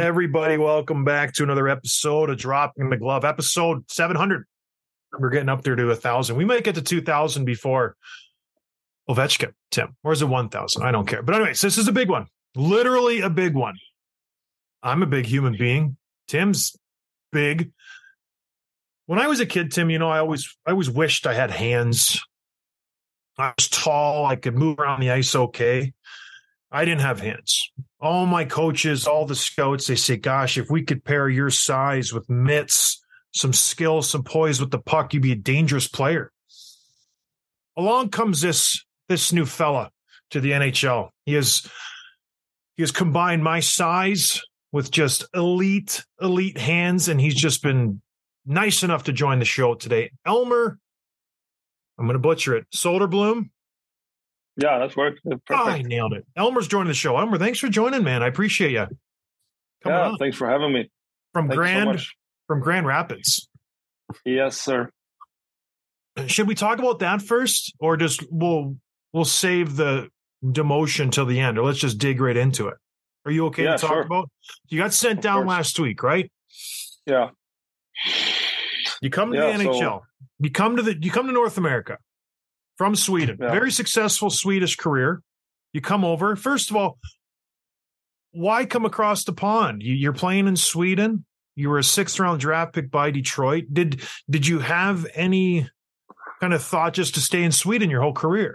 Everybody, welcome back to another episode of Dropping the Glove, episode 700. We're getting up there to 1,000. We might get to 2,000 before Ovechkin, Tim. Or is it 1,000? I don't care. But anyways, this is a big one. Literally a big one. I'm a big human being. Tim's big. When I was a kid, Tim, I always wished I had hands. I was tall. I could move around the ice okay. I didn't have hands. All my coaches, all the scouts, they say, gosh, if we could pair your size with mitts, some skill, some poise with the puck, you'd be a dangerous player. Along comes this new fella to the NHL. He has combined my size with just elite hands, and he's just been nice enough to join the show today. Elmer, I'm going to butcher it, Soderblom. Yeah, that's worked. Perfect. Oh, I nailed it. Elmer's joining the show. Elmer, thanks for joining, man. I appreciate you. Thanks for having me. From Grand Rapids. Yes, sir. Should we talk about that first, or just we'll save the demotion till the end, or let's just dig right into it? Are you okay to talk about? You got sent down last week, right? Yeah. You come to the NHL. You come to North America. From Sweden. Yeah. Very successful Swedish career. You come over. First of all, why come across the pond? You're playing in Sweden. You were a 6th-round draft pick by Detroit. Did you have any kind of thought just to stay in Sweden your whole career?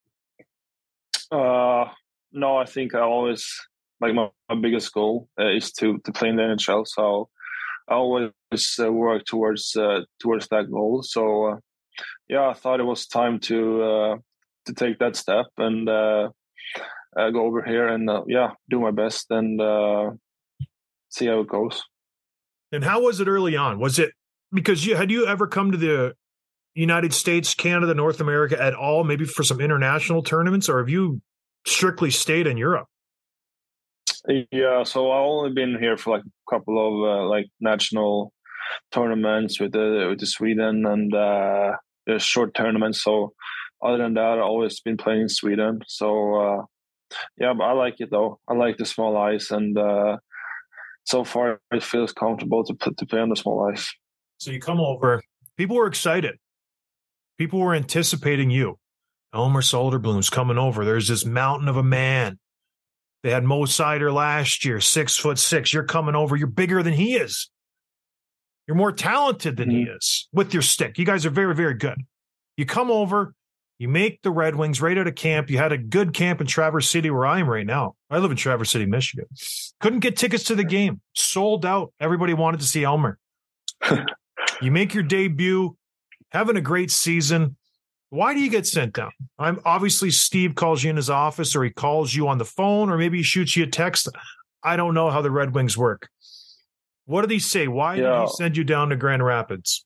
No, I think I always, like my biggest goal is to play in the NHL. So I always work towards that goal. So I thought it was time to take that step and go over here and do my best and see how it goes. And how was it early on? Was it because had you ever come to the United States, Canada, North America at all, maybe for some international tournaments, or have you strictly stayed in Europe? Yeah, so I've only been here for like a couple of national tournaments with the Sweden and short tournaments. So other than that, I've always been playing in Sweden. So but I like it though. I like the small ice, and so far it feels comfortable to play on the small ice. So you come over. People were excited. People were anticipating you. Elmer Soderblom's coming over. There's this mountain of a man. They had Mo Seider last year, 6'6". You're coming over. You're bigger than he is. You're more talented than he is with your stick. You guys are very, very good. You come over, you make the Red Wings right out of camp. You had a good camp in Traverse City where I am right now. I live in Traverse City, Michigan. Couldn't get tickets to the game. Sold out. Everybody wanted to see Elmer. You make your debut, having a great season. Why do you get sent down? Obviously Steve calls you in his office, or he calls you on the phone, or maybe he shoots you a text. I don't know how the Red Wings work. What did he say? Why did he send you down to Grand Rapids?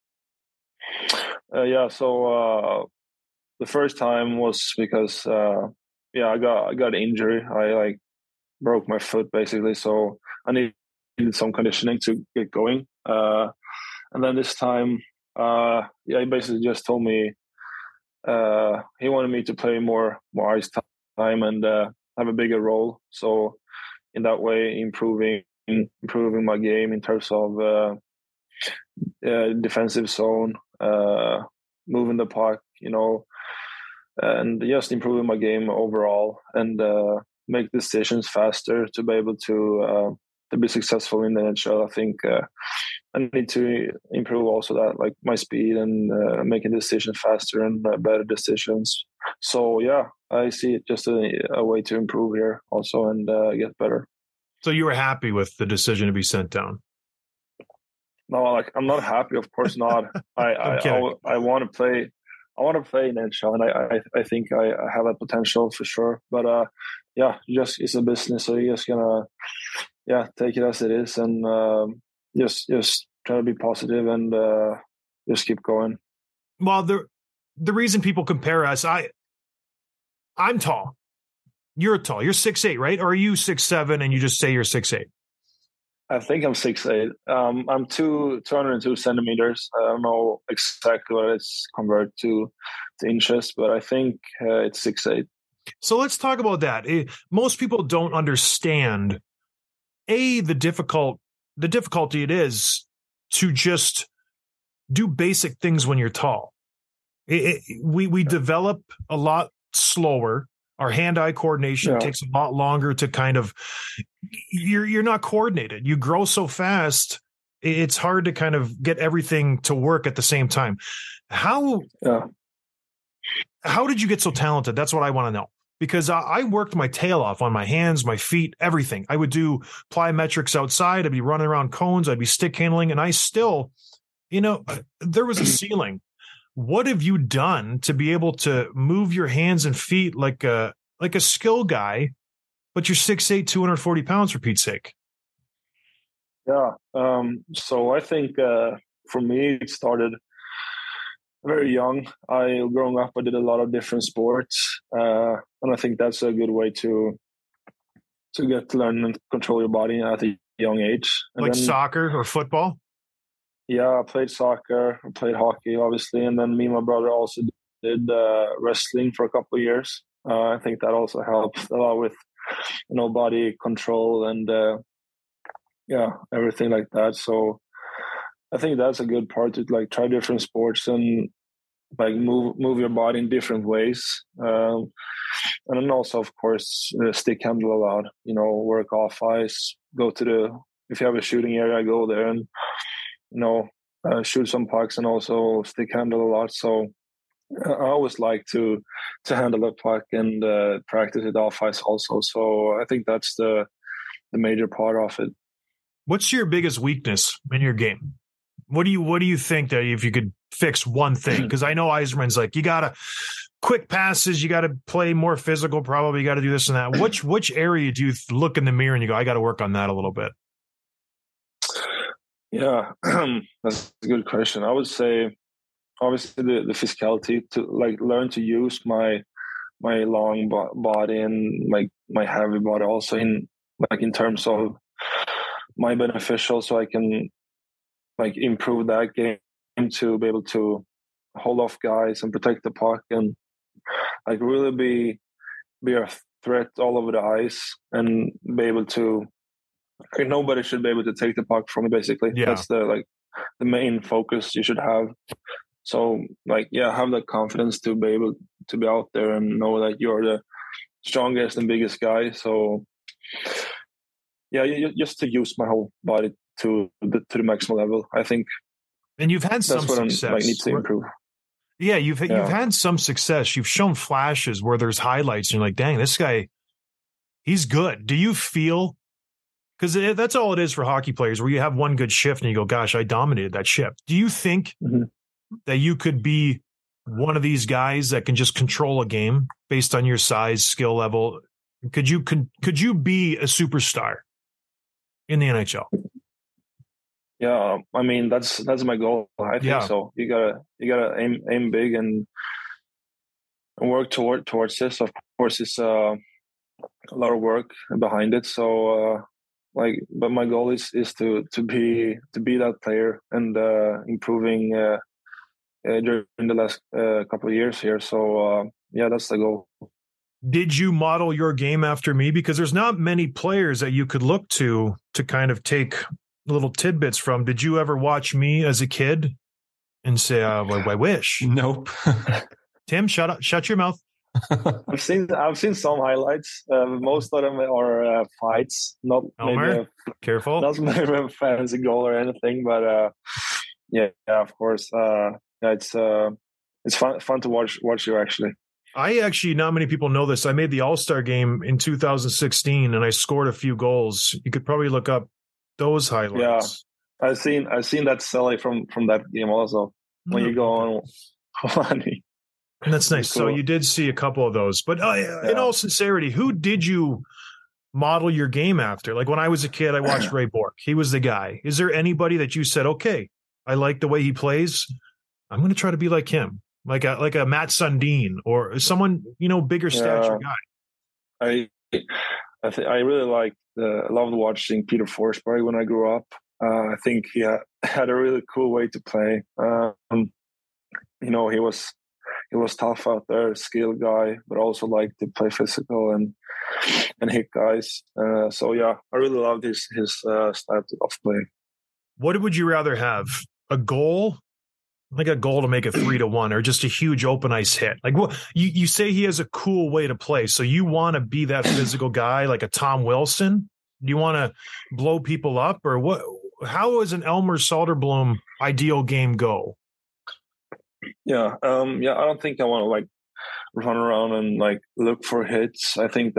So the first time was because I got an injury. I broke my foot basically, so I needed some conditioning to get going. And then this time, he basically just told me he wanted me to play more ice time and have a bigger role. So in that way, improving my game in terms of defensive zone, moving the puck, and just improving my game overall and make decisions faster to be able to be successful in the NHL. I think I need to improve also that, like my speed and making decisions faster and better decisions. So I see it just a way to improve here also and get better. So you were happy with the decision to be sent down? No, I'm not happy. Of course not. I want to play. I want to play in NHL, and I think I have that potential for sure. But it's a business, so you're just gonna take it as it is, and just try to be positive and just keep going. Well, the reason people compare us, I'm tall. You're tall. You're 6'8", right? Or are you 6'7", and you just say you're 6'8"? I think I'm 6'8". I'm 202 centimeters. I don't know exactly what it's converted to inches, but I think it's 6'8". So let's talk about that. Most people don't understand the difficulty it is to just do basic things when you're tall. We develop a lot slower. Our hand-eye coordination takes a lot longer to kind of, you're not coordinated. You grow so fast, it's hard to kind of get everything to work at the same time. How did you get so talented? That's what I want to know. Because I worked my tail off on my hands, my feet, everything. I would do plyometrics outside. I'd be running around cones. I'd be stick handling. And I still, there was a ceiling. What have you done to be able to move your hands and feet like a skill guy, but you're 6'8", 240 pounds, for Pete's sake? Yeah. So I think for me, it started very young. Growing up, I did a lot of different sports, and I think that's a good way to get to learn and control your body at a young age. And like soccer or football? Yeah, I played soccer, I played hockey, obviously, and then me and my brother also did wrestling for a couple of years. I think that also helped a lot with, body control and everything like that. So I think that's a good part to like try different sports and like move your body in different ways. And then also, of course, stick handle a lot. Work off ice. If you have a shooting area, go there and shoot some pucks and also stick handle a lot. So I always like to handle a puck and practice it off ice also. So I think that's the major part of it. What's your biggest weakness in your game? What do you think that if you could fix one thing? Because I know Yzerman's like, you gotta quick passes, you gotta play more physical, probably you gotta do this and that. Which area do you look in the mirror and you go, I gotta work on that a little bit? Yeah, that's a good question. I would say, obviously, the physicality to like learn to use my long body and like my heavy body also in terms of my beneficial, so I can like improve that game to be able to hold off guys and protect the puck and like really be a threat all over the ice and be able to. Nobody should be able to take the puck from me, basically. Yeah. That's the main focus you should have. So have that confidence to be able to be out there and know that you're the strongest and biggest guy. So just to use my whole body to the maximum level, I think. And you've had some success. I need to improve. Yeah, you've had some success. You've shown flashes where there's highlights and you're like, dang, this guy, he's good. Do you feel, because that's all it is for hockey players, where you have one good shift and you go, gosh, I dominated that shift. Do you think that you could be one of these guys that can just control a game based on your size, skill level? Could you be a superstar in the NHL? Yeah, I mean that's my goal. I think so. You gotta aim big and work towards this. Of course, it's a lot of work behind it. So but my goal is to be that player and improving during the last couple of years here. So that's the goal. Did you model your game after me? Because there's not many players that you could look to kind of take little tidbits from. Did you ever watch me as a kid and say, I wish? Nope. Tim, shut your mouth. I've seen some highlights. Most of them are fights, not Elmer, maybe careful. Not maybe a fancy goal or anything, but of course. It's fun to watch you actually. Not many people know this. I made the All-Star game in 2016 and I scored a few goals. You could probably look up those highlights. Yeah, I've seen that Selly from that game also. When you go on. That's nice. Cool. So you did see a couple of those, but in all sincerity, who did you model your game after? Like when I was a kid, I watched Ray Bourque. He was the guy. Is there anybody that you said, okay, I like the way he plays, I'm going to try to be like him, like a Matt Sundin or someone, bigger stature guy? I really loved watching Peter Forsberg when I grew up. I think he had a really cool way to play. He was tough out there, skilled guy, but also liked to play physical. And and hit guys. So yeah, I really loved his style of play. What would you rather have? A goal, like a goal to make it 3-1, or just a huge open ice hit? Like, what you say he has a cool way to play, so you want to be that physical guy, like a Tom Wilson? Do you want to blow people up, or what? How is an Elmer Soderblom ideal game go? Yeah, I don't think I want to like run around and like look for hits. I think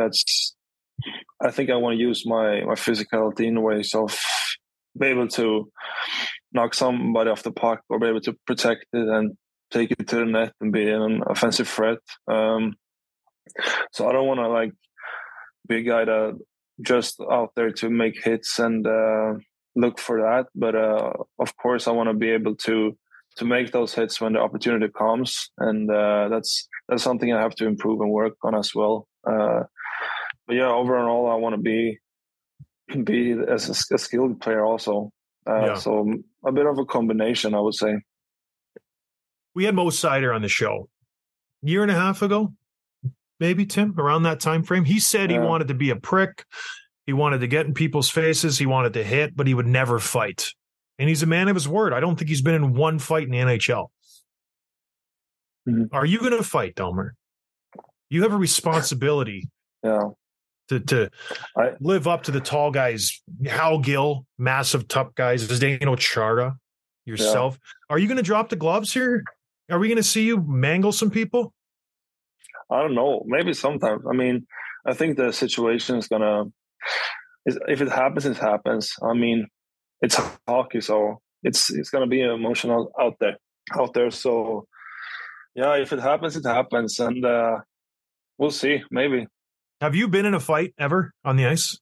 I want to use my physicality in ways of be able to knock somebody off the puck or be able to protect it and take it to the net and be an offensive threat. So I don't want to like be a guy that just out there to make hits and look for that. But of course, I want to be able to make those hits when the opportunity comes, and that's something I have to improve and work on as well. But yeah, overall, I want to be as a skilled player also. So a bit of a combination, I would say. We had Mo Seider on the show a year and a half ago, maybe, Tim, around that time frame. He said he wanted to be a prick. He wanted to get in people's faces. He wanted to hit, but he would never fight. And he's a man of his word. I don't think he's been in one fight in the NHL. Mm-hmm. Are you going to fight, Elmer? You have a responsibility to live up to the tall guys. Hal Gill, massive tough guys. Zdeno Chara, yourself. Yeah. Are you going to drop the gloves here? Are we going to see you mangle some people? I don't know. Maybe sometimes. I mean, I think the situation is going to... If it happens, it happens. I mean, it's hockey, so it's going to be emotional out there. So, yeah, if it happens, it happens. And we'll see, maybe. Have you been in a fight ever on the ice?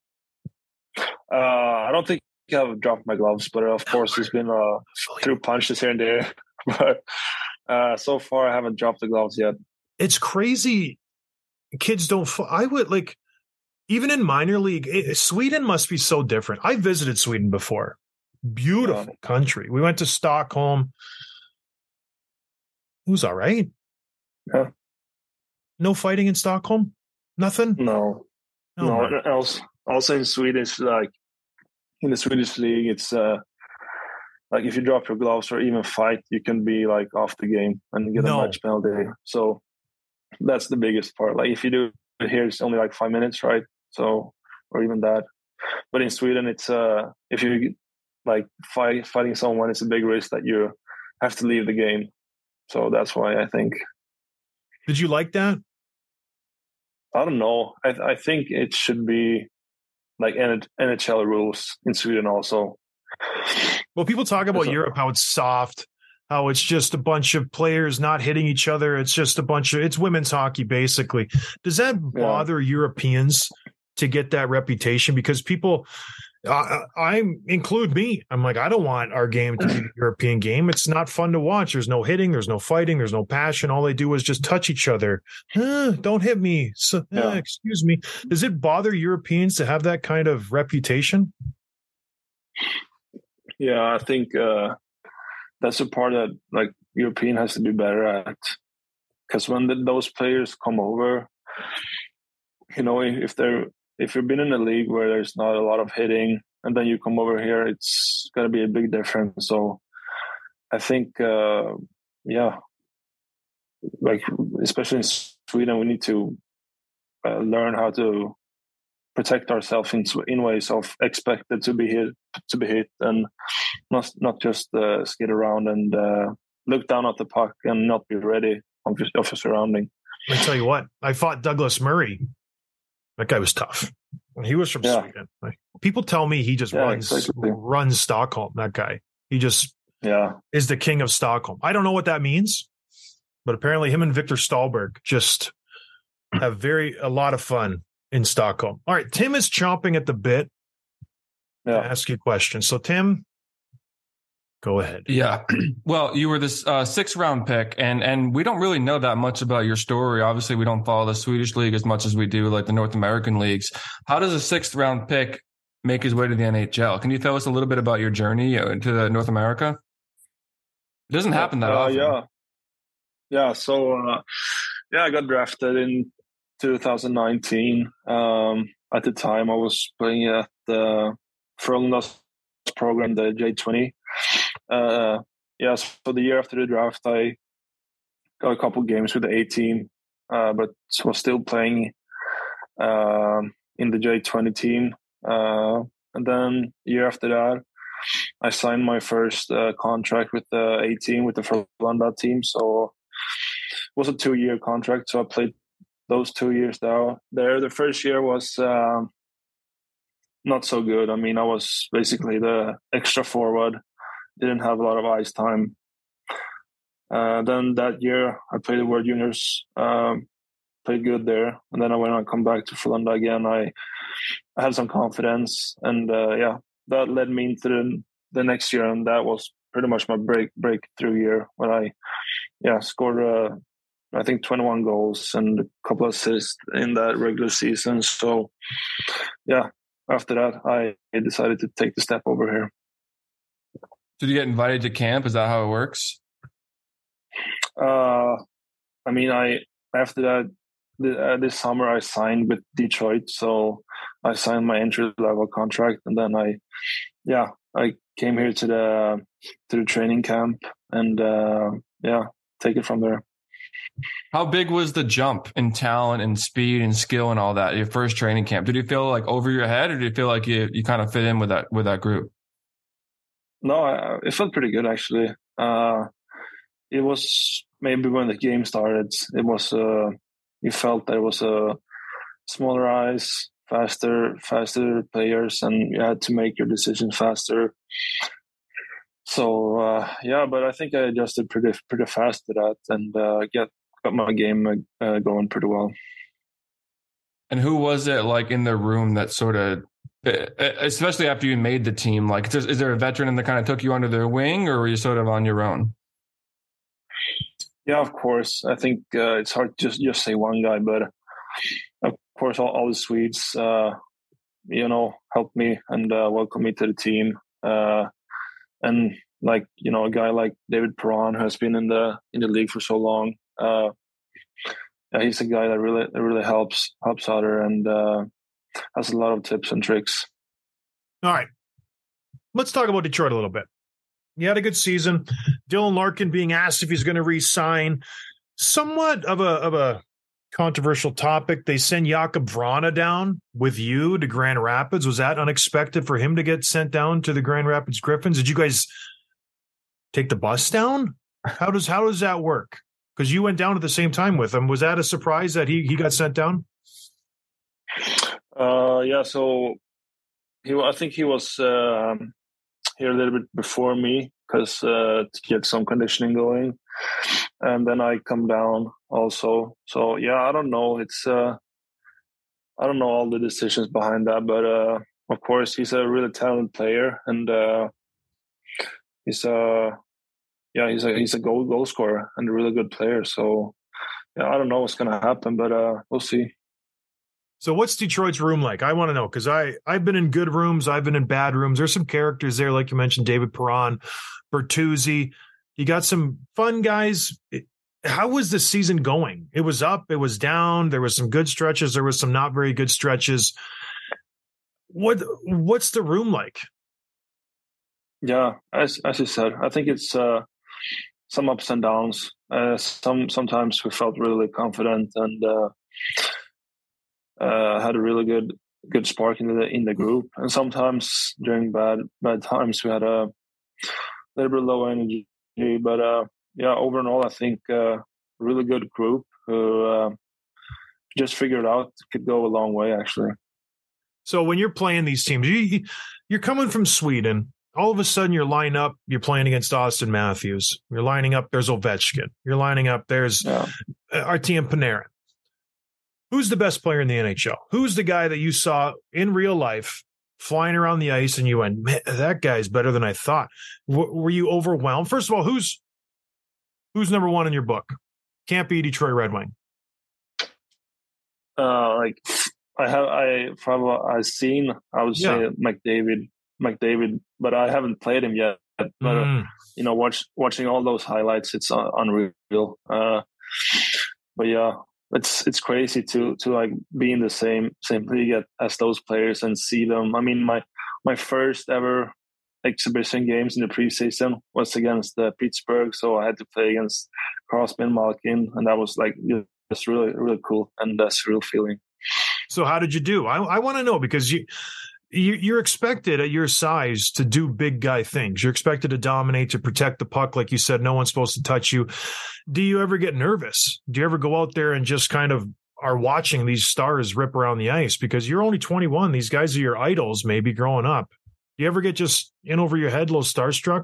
I don't think I've dropped my gloves, but of course, there's been through punches here and there. But so far, I haven't dropped the gloves yet. It's crazy. Kids don't. I would like, even in minor league, Sweden must be so different. I visited Sweden before. Beautiful country. We went to Stockholm. It was all right. Yeah. No fighting in Stockholm? Nothing? No. Also in Swedish, like in the Swedish league, it's like if you drop your gloves or even fight, you can be like off the game and get a match penalty. So that's the biggest part. Like if you do it here, it's only like 5 minutes, right? So, or even that. But in Sweden, it's if you like fighting someone, it's a big risk that you have to leave the game. So that's why I think. Did you like that? I don't know. I think it should be like NHL rules in Sweden also. Well, people talk about Europe, how it's soft, how it's just a bunch of players not hitting each other. It's just it's women's hockey, basically. Does that bother Europeans to get that reputation? Because people, I include me. I'm like, I don't want our game to be a European game. It's not fun to watch. There's no hitting. There's no fighting. There's no passion. All they do is just touch each other. Don't hit me. So, excuse me. Does it bother Europeans to have that kind of reputation? Yeah, I think that's a part that like European has to be better at. Because when those players come over, you know, if you've been in a league where there's not a lot of hitting and then you come over here, it's going to be a big difference. So I think, like especially in Sweden, we need to learn how to protect ourselves in ways of expected to be hit, and not just skid around and look down at the puck and not be ready of your surrounding. I tell you what, I fought Douglas Murray. That guy was tough. He was from Sweden. Like, people tell me he just runs Stockholm. That guy, he just is the king of Stockholm. I don't know what that means, but apparently him and Victor Stahlberg just have a lot of fun in Stockholm. All right, Tim is chomping at the bit to ask you questions. So, Tim, go ahead. Yeah. Well, you were this 6th round pick, and we don't really know that much about your story. Obviously, we don't follow the Swedish league as much as we do like the North American leagues. How does a 6th round pick make his way to the NHL? Can you tell us a little bit about your journey to North America? It doesn't happen that often. Yeah. So, I got drafted in 2019. At the time, I was playing at the Frölunda's program, the J20. So the year after the draft, I got a couple games with the A team, but was still playing in the J20 team. And then the year after that, I signed my first contract with the A team, with the Frölunda team. So it was a 2-year contract. So I played those 2 years there. The first year was not so good. I mean, I was basically the extra forward, didn't have a lot of ice time. Then that year, I played the World Juniors, played good there. And then when I come back to Frölunda again, I had some confidence. And that led me into the next year. And that was pretty much my breakthrough year when I scored, I think, 21 goals and a couple of assists in that regular season. So, after that, I decided to take the step over here. Did you get invited to camp? Is that how it works? After that, this summer I signed with Detroit, so I signed my entry level contract, and then I came here to the training camp, and take it from there. How big was the jump in talent and speed and skill and all that? Your first training camp, did you feel like over your head, or did you feel like you kind of fit in with that group? No, it felt pretty good actually. It was maybe when the game started, it was you felt that it was a smaller ice, faster players, and you had to make your decision faster. So but I think I adjusted pretty fast to that, and got my game going pretty well. And who was it like in the room that sort of, especially after you made the team, like is there a veteran that kind of took you under their wing, or were you sort of on your own? Yeah, of course. I think it's hard to just say one guy, but of course all the Swedes, helped me and welcomed me to the team. And a guy like David Perron, who has been in the league for so long. He's a guy that really helps out there and has a lot of tips and tricks. All right, let's talk about Detroit a little bit. You had a good season. Dylan Larkin being asked if he's going to re-sign. Somewhat of a controversial topic. They send Jakub Vrana down with you to Grand Rapids. Was that unexpected for him to get sent down to the Grand Rapids Griffins? Did you guys take the bus down? How does that work? Because you went down at the same time with him. Was that a surprise that he got sent down? So I think he was here a little bit before me because to get some conditioning going, and then I come down also. So I don't know. It's I don't know all the decisions behind that, but of course he's a really talented player, and he's a goal scorer and a really good player. So I don't know what's going to happen, but we'll see. So what's Detroit's room like? I want to know, because I've been in good rooms. I've been in bad rooms. There's some characters there, like you mentioned, David Perron, Bertuzzi. You got some fun guys. How was the season going? It was up. It was down. There was some good stretches. There was some not very good stretches. What's the room like? Yeah, as you said, I think it's some ups and downs. Sometimes we felt really confident and had a really good spark in the group, and sometimes during bad times we had a little bit low energy. But overall, I think a really good group who just figured out could go a long way actually. So when you're playing these teams, you're coming from Sweden. All of a sudden, you're playing against Austin Matthews. You're lining up, there's Ovechkin. You're lining up, there's Artemi Panarin. Who's the best player in the NHL? Who's the guy that you saw in real life flying around the ice and you went, man, that guy's better than I thought? Were you overwhelmed? First of all, who's number one in your book? Can't be Detroit Red Wing. I've seen, I would say McDavid, but I haven't played him yet. But watching all those highlights, it's unreal. But it's crazy to like be in the same league as those players and see them. I mean, my first ever exhibition games in the preseason was against Pittsburgh, so I had to play against Crosby and Malkin, and that was like just really, really cool, and that's a real feeling. So how did you do? I want to know, because you're expected at your size to do big guy things. You're expected to dominate, to protect the puck. Like you said, no one's supposed to touch you. Do you ever get nervous? Do you ever go out there and just kind of are watching these stars rip around the ice? Because you're only 21. These guys are your idols, maybe growing up. Do you ever get just in over your head, a little starstruck?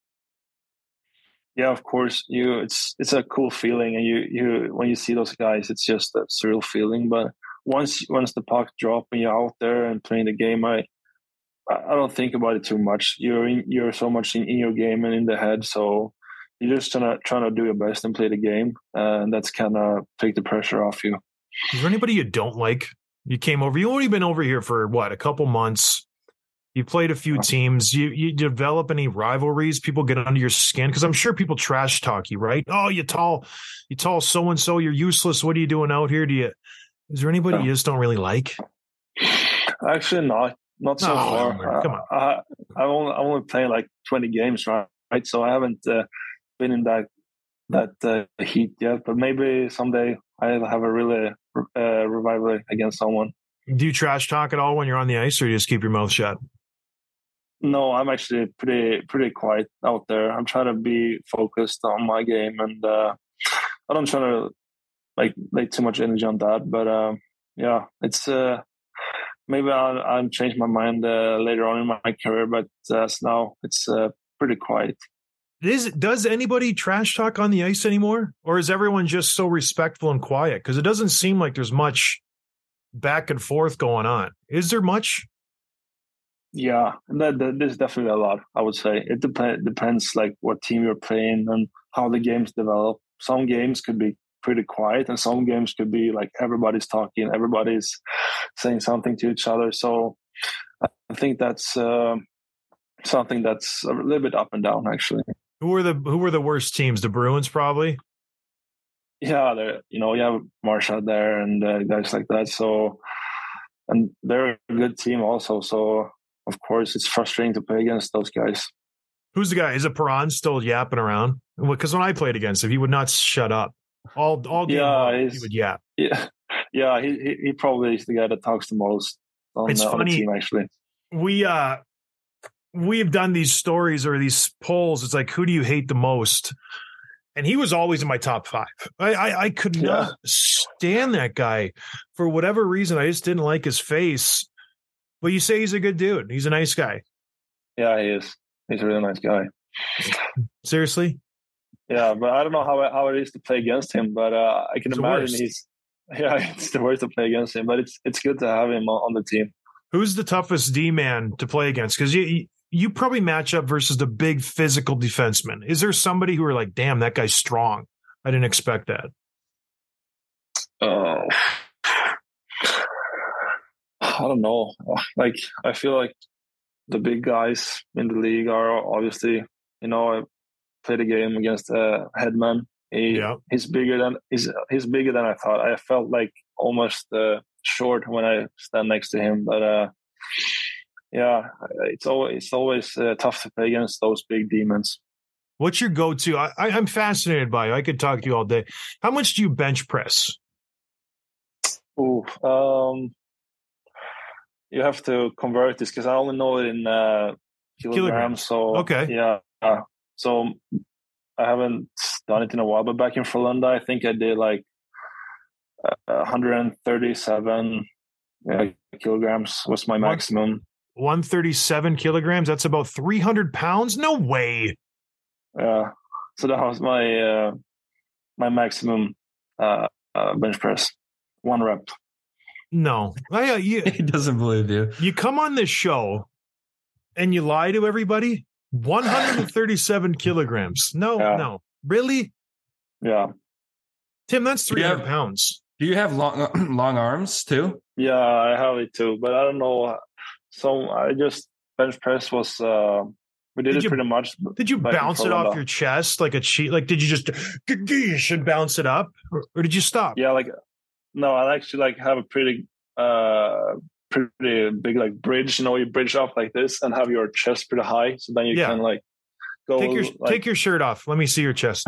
Yeah, of course. It's a cool feeling, and you when you see those guys, it's just a surreal feeling. But once the puck drop and you're out there and playing the game, I don't think about it too much. You're so much in your game and in the head, so you're just trying to do your best and play the game, and that's kind of take the pressure off you. Is there anybody you don't like? You came over. You only been over here for what, a couple months. You played a few teams. You develop any rivalries? People get under your skin? Because I'm sure people trash talk you, right? Oh, you tall so and so. You're useless. What are you doing out here? Is there anybody you just don't really like? Actually, not so far. Come on. I'm only playing like 20 games, right? So I haven't been in that heat yet. But maybe someday I'll have a really rivalry against someone. Do you trash talk at all when you're on the ice, or do you just keep your mouth shut? No, I'm actually pretty quiet out there. I'm trying to be focused on my game, and I don't try to like lay too much energy on that. But yeah, it's maybe I'll change my mind later on in my career. But as now, it's pretty quiet. Does anybody trash talk on the ice anymore, or is everyone just so respectful and quiet? Because it doesn't seem like there's much back and forth going on. Is there much? Yeah, there's definitely a lot, I would say. It depends like what team you're playing and how the games develop. Some games could be pretty quiet, and some games could be like everybody's talking, everybody's saying something to each other. So I think that's something that's a little bit up and down, actually. Who were the worst teams? The Bruins, probably. Yeah, you have Marchand there and guys like that. So, and they're a good team also. So, of course, it's frustrating to play against those guys. Who's the guy? Is it Perron still yapping around? Because when I played against him, he would not shut up. All game long, he would yap. Yeah. He probably is the guy that talks the most on the team, actually. We've done these stories or these polls. It's like, who do you hate the most? And he was always in my top 5. I could not stand that guy for whatever reason. I just didn't like his face. But you say he's a good dude. He's a nice guy. Yeah, he is. He's a really nice guy. Seriously? Yeah, but I don't know how it is to play against him. But I can imagine it's the worst to play against him. But it's good to have him on the team. Who's the toughest D-man to play against? Because you probably match up versus the big physical defenseman. Is there somebody who are like, damn, that guy's strong? I didn't expect that. I don't know. Like, I feel like the big guys in the league are obviously, I played a game against Hedman. He's bigger than I thought. I felt like almost short when I stand next to him, but it's always tough to play against those big demons. What's your go-to? I'm fascinated by you. I could talk to you all day. How much do you bench press? You have to convert this because I only know it in kilograms. So okay, so I haven't done it in a while. But back in Frölunda, I think I did like 137 kilograms was my maximum. 137 kilograms. That's about 300 pounds. No way. Yeah. So that was my my maximum bench press. 1 rep. No. He doesn't believe you. You come on this show and you lie to everybody. 137 kilograms. No. Really? Yeah. Tim, that's 300 pounds. Do you have long arms too? Yeah, I have it too, but I don't know. So I just bench press was we did it pretty much. Did you bounce it off your chest like a cheat? Like, did you just and bounce it up, or did you stop? Yeah, like no, I actually like have a pretty big like bridge. You know, you bridge off like this and have your chest pretty high, so then you can like go. Take your shirt off. Let me see your chest.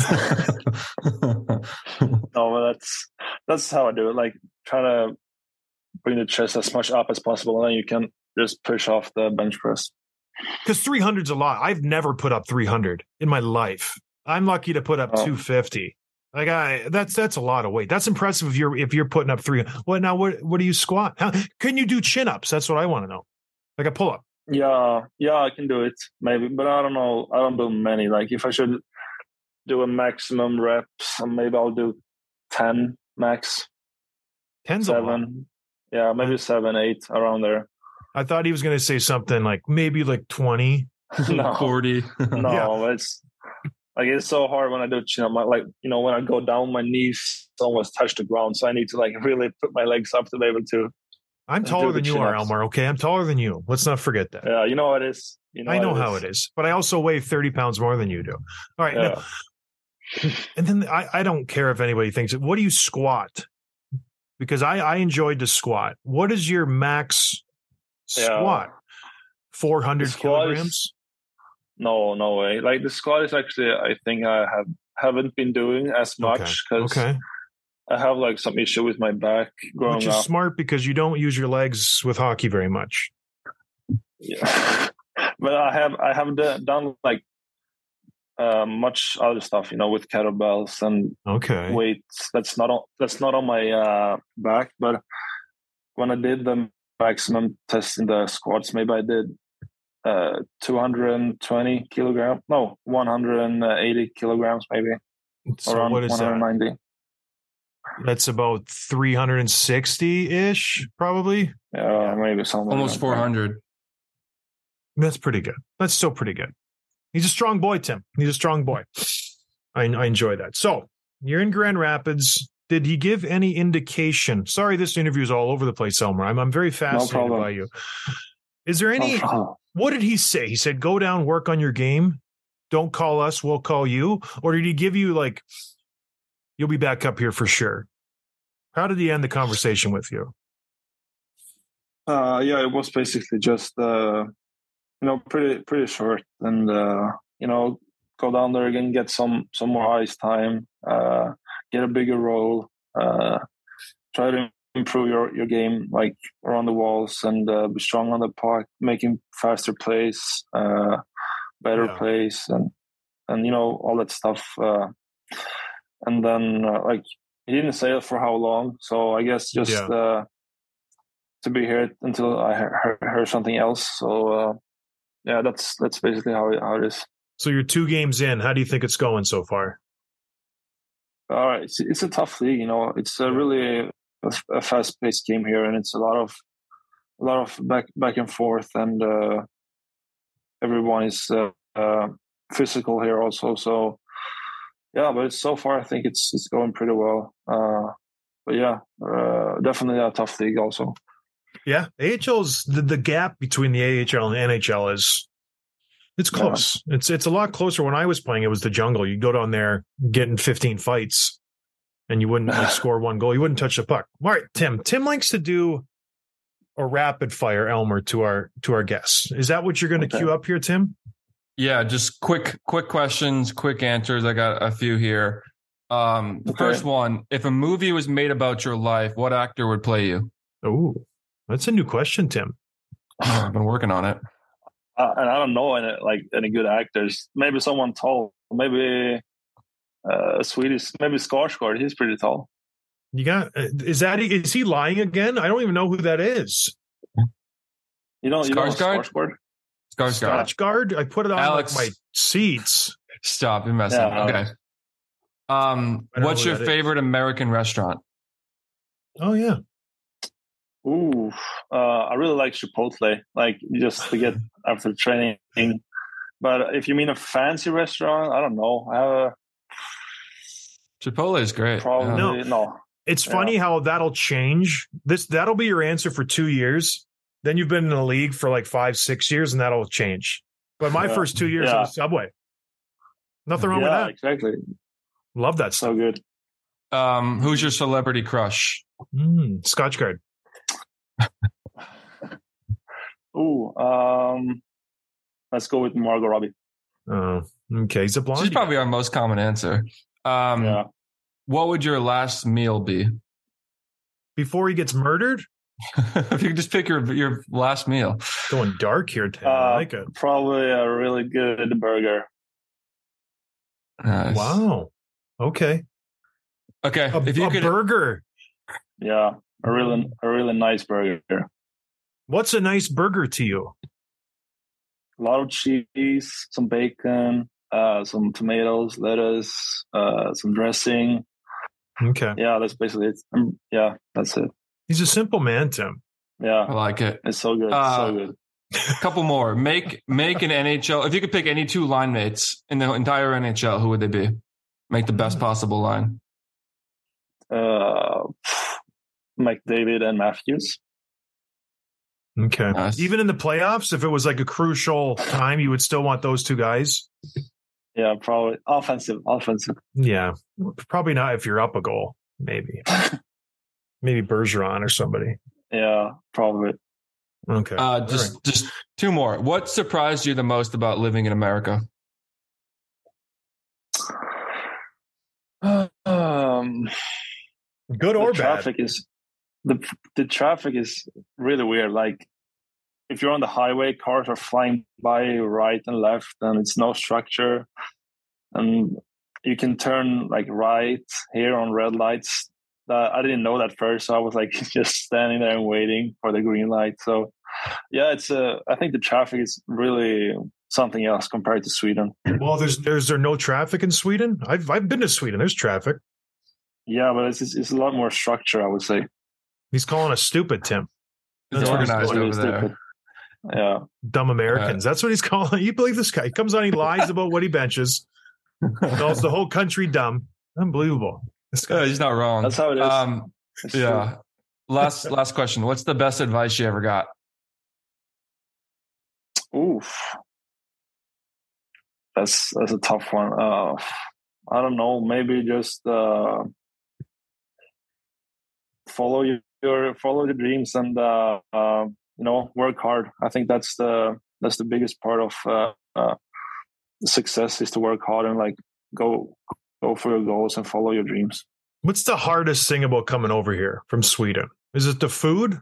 No, that's how I do it. Like try to bring the chest as much up as possible, and then you can just push off the bench press. Because 300's a lot. I've never put up 300 in my life. I'm lucky to put up 250. Like that's a lot of weight. That's impressive if you're putting up 300. What do you squat? Can you do chin ups? That's what I want to know. Like a pull up. Yeah, I can do it maybe, but I don't know. I don't do many. Like if I should do a maximum reps, maybe I'll do 10 max. 10's 7. Yeah, maybe 7, 8 around there. I thought he was going to say something like maybe like 20, no, 40. No, it's like it's so hard when I do chin up. Like when I go down, my knees almost touch the ground, so I need to like really put my legs up to be able to. I'm taller than you are, Elmar. Okay, I'm taller than you. Let's not forget that. Yeah, you know how it is. I know how it is, but I also weigh 30 pounds more than you do. All right. Yeah. Now, and then I don't care if anybody thinks it. What do you squat? Because I enjoyed the squat. What is your max squat? 400 kilograms? No way. Like the squat is actually, I think I haven't been doing as much because I have like some issue with my back growing up. Which is smart because you don't use your legs with hockey very much. Yeah, but I haven't done like much other stuff, with kettlebells and weights. That's not on my back. But when I did the maximum test in the squats, maybe I did 220 kilograms. No, 180 kilograms, maybe. So around what is 190. that? That's about 360-ish, probably. Yeah, maybe something. Almost 400. That's pretty good. That's still pretty good. He's a strong boy, Tim. He's a strong boy. I enjoy that. So you're in Grand Rapids. Did he give any indication? Sorry, this interview is all over the place, Elmar. I'm very fascinated by you. Is there any? What did he say? He said, "Go down, work on your game. Don't call us. We'll call you." Or did he give you like, "You'll be back up here for sure"? How did he end the conversation with you? Yeah, it was basically just pretty short, and go down there again, get some more ice time, get a bigger role, try to improve your game like around the walls, and be strong on the puck, making faster plays, better plays, and all that stuff. And then like he didn't say it for how long, so I guess just to be here until I heard something else. So that's basically how it is. So you're 2 games in. How do you think it's going so far? All right, it's a tough league. It's a really a fast-paced game here, and it's a lot of back and forth, and everyone is physical here also. So but so far I think it's going pretty well. But definitely a tough league also. Yeah, AHL's the gap between the AHL and NHL it's close. Yeah. It's a lot closer. When I was playing, it was the jungle. You'd go down there, get in 15 fights, and you wouldn't score 1 goal. You wouldn't touch the puck. All right, Tim. Tim likes to do a rapid fire Elmer to our guests. Is that what you're going to queue up here, Tim? Yeah, just quick questions, quick answers. I got a few here. The first one: if a movie was made about your life, what actor would play you? Oh, that's a new question, Tim. I've been working on it. And I don't know any good actors. Maybe someone tall. Maybe Swedish. Maybe Skarsgård. He's pretty tall. You got? Is he lying again? I don't even know who that is. You know Skarsgård? Skarsgård. I put it on Alex, my seats. Stop. You're messing up. Okay. What's your favorite American restaurant? Oh yeah. Ooh, I really like Chipotle. Like just to get after training. But if you mean a fancy restaurant, I don't know. Chipotle is great. Probably no. It's funny how that'll change. That'll be your answer for 2 years. Then you've been in the league for like 5-6 years, and that'll change. But my first 2 years on the Subway. Nothing wrong with that. Exactly. Love that stuff. So good. Who's your celebrity crush? Scotch guard. Ooh, let's go with Margot Robbie. Oh, okay. He's a blonde. She's probably our most common answer. Yeah. What would your last meal be? Before he gets murdered? If you could just pick your last meal. Going dark here, Tim. I like it. Probably a really good burger. Nice. Wow. Okay. Okay. A burger. Yeah, a really nice burger. What's a nice burger to you? A lot of cheese, some bacon, some tomatoes, lettuce, some dressing. Okay. Yeah, that's basically it. Yeah, that's it. He's a simple man, Tim. Yeah, I like it. it's so good. So good. A couple more. Make an NHL. If you could pick any two line mates in the entire NHL, who would they be? Make the best possible line. McDavid and Matthews. Okay. Nice. Even in the playoffs, if it was like a crucial time, you would still want those two guys? Yeah, probably offensive. Yeah. Probably not if you're up a goal. Maybe. Maybe Bergeron or somebody. Yeah, probably. Okay. Just two more. What surprised you the most about living in America? Good or the bad? The traffic is really weird. Like if you're on the highway, cars are flying by right and left, and it's no structure. And you can turn like right here on red lights. I didn't know that first, so I was like just standing there and waiting for the green light. So yeah, I think the traffic is really something else compared to Sweden. Well, there's no traffic in Sweden? I've been to Sweden. There's traffic. Yeah, but it's a lot more structure, I would say. He's calling us stupid, Tim. It's organized over there. Stupid. Yeah. Dumb Americans. That's what he's calling. You believe this guy? He comes on, he lies about what he benches. Calls the whole country dumb. Unbelievable. This guy. He's not wrong. That's how it is. Yeah. Last question. What's the best advice you ever got? Oof. That's a tough one. I don't know. Maybe just follow your dreams and work hard. I think that's the biggest part of success is to work hard and like go for your goals and follow your dreams. What's the hardest thing about coming over here from Sweden? Is it the food?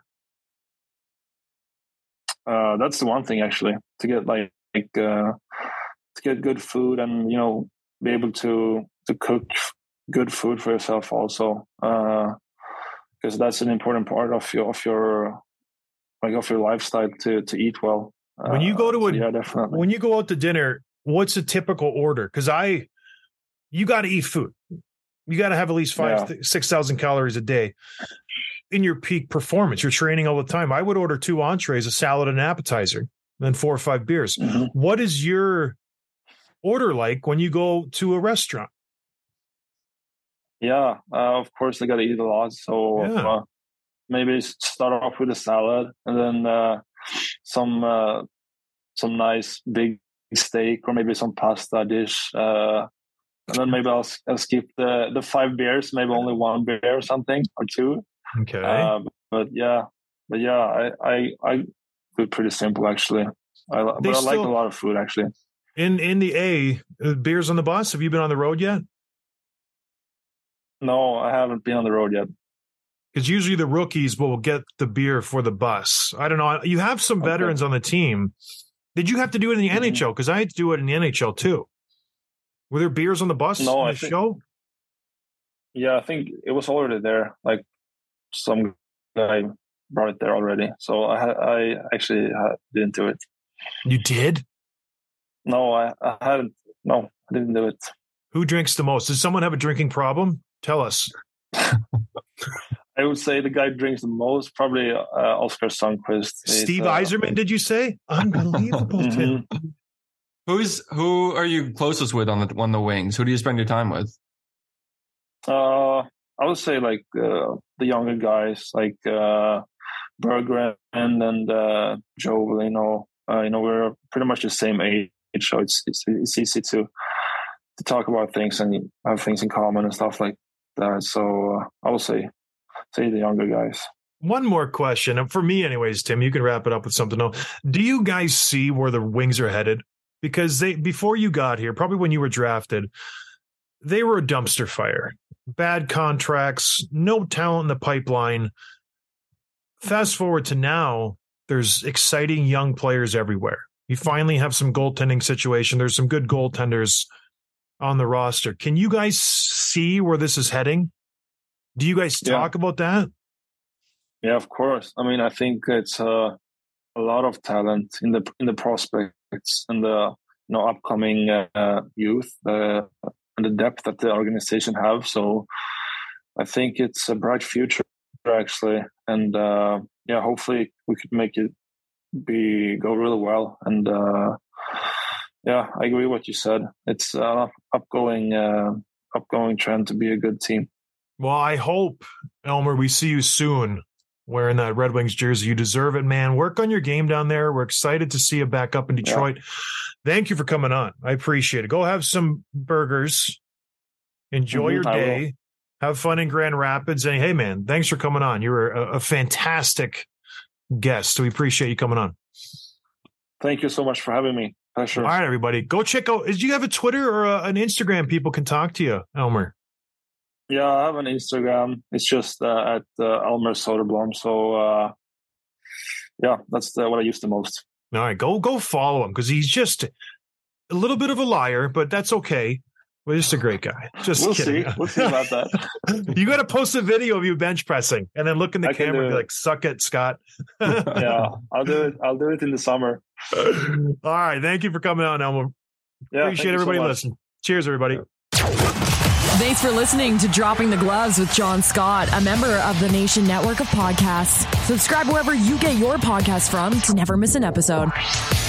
That's the one thing actually, to get to get good food and be able to cook good food for yourself also, because that's an important part of your lifestyle to eat well. When you go to definitely. When you go out to dinner, what's a typical order? Because you got to eat food. You got to have at least 6,000 calories a day in your peak performance. You're training all the time. I would order 2 entrees, a salad, and an appetizer, then 4 or 5 beers. Mm-hmm. What is your order like when you go to a restaurant? Yeah, of course, I got to eat a lot. So maybe start off with a salad and then some nice big steak or maybe some pasta dish. And then maybe I'll skip the 5 beers, maybe only 1 beer or something or 2. Okay. But I do pretty simple actually. I like a lot of food actually. In the A, beers on the bus. Have you been on the road yet? No, I haven't been on the road yet. Because usually the rookies will get the beer for the bus. I don't know. You have some veterans on the team. Did you have to do it in the NHL? Because I had to do it in the NHL too. Were there beers on the bus show? Yeah, I think it was already there. Like some guy brought it there already. So I actually didn't do it. You did? No, I hadn't. No, I didn't do it. Who drinks the most? Does someone have a drinking problem? Tell us. I would say the guy drinks the most, probably Oscar Sundqvist. Steve Yzerman, did you say? Unbelievable. Mm-hmm. Who are you closest with on the wings? Who do you spend your time with? I would say like the younger guys, like Berggren and Joe Veleno. We're pretty much the same age, so it's easy to talk about things and have things in common and stuff like that. So I will say the younger guys. One more question, and for me anyways, Tim, you can wrap it up with something else. Do you guys see where the Wings are headed? Because before you got here, probably when you were drafted, they were a dumpster fire. Bad contracts, no talent in the pipeline. Fast forward to now, there's exciting young players everywhere. You finally have some goaltending situation. There's some good goaltenders on the roster. Can you guys see where this is heading? Do you guys talk about that? Yeah, of course. I mean, I think it's a lot of talent in the prospects and the upcoming youth and the depth that the organization have. So I think it's a bright future actually, and hopefully we could make it go really well. And I agree with what you said. It's upgoing trend to be a good team. Well, I hope, Elmer, we see you soon wearing that Red Wings jersey. You deserve it, man. Work on your game down there. We're excited to see you back up in Detroit. Yeah. Thank you for coming on. I appreciate it. Go have some burgers. Enjoy your day. Have fun in Grand Rapids. And hey, man, thanks for coming on. You were a fantastic guest. We appreciate you coming on. Thank you so much for having me. Pleasure. All right, everybody. Go check out. Do you have a Twitter or an Instagram people can talk to you, Elmer? Yeah, I have an Instagram. It's just at Elmer Soderblom. So, that's what I use the most. All right, go follow him because he's just a little bit of a liar, but that's okay. We're just a great guy. We'll see. We'll see about that. You got to post a video of you bench pressing and then look in the camera and be like, "Suck it, Scott." Yeah, I'll do it. I'll do it in the summer. All right. Thank you for coming on, Elmer. Yeah, appreciate everybody listening. Cheers, everybody. Thanks for listening to Dropping the Gloves with John Scott, a member of the Nation Network of Podcasts. Subscribe wherever you get your podcasts from to never miss an episode.